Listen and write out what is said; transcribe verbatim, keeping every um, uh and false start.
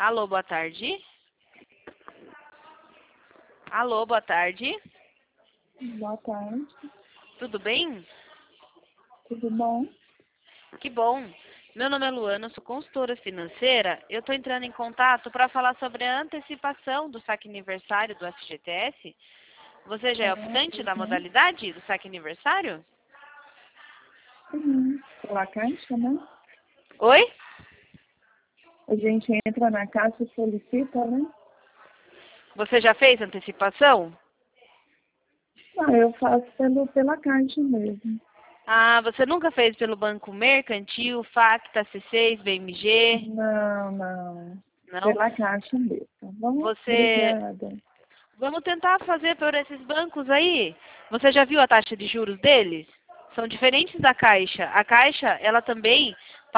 Alô, boa tarde. Alô, boa tarde. Boa tarde, Tudo bem? tudo bom? Que bom. Meu nome é Luana, eu sou consultora financeira. Eu estou entrando em contato para falar sobre a antecipação do saque aniversário do F G T S. Você já é optante da Uhum. modalidade do saque aniversário? Uhum. Pela caixa, né? Oi? A gente entra na caixa e solicita, né? Você já fez antecipação? Ah, eu faço pelo, pela caixa mesmo. Ah, você nunca fez pelo Banco Mercantil, Facta, C seis, B M G? Não, não. Não? Pela caixa mesmo. Bom, Você... obrigada. Vamos tentar fazer por esses bancos aí. Você já viu a taxa de juros deles? São diferentes da Caixa. A Caixa, ela também